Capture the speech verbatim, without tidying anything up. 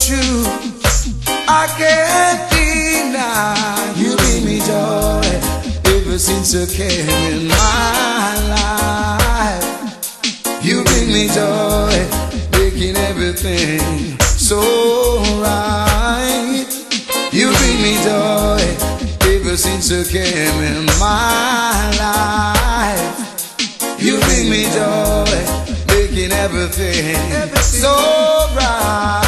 true, I can't deny. You bring me joy ever since you came in my life. You bring me joy, making everything so right. You bring me joy ever since you came in my life. You bring me joy, making everything, everything so bright.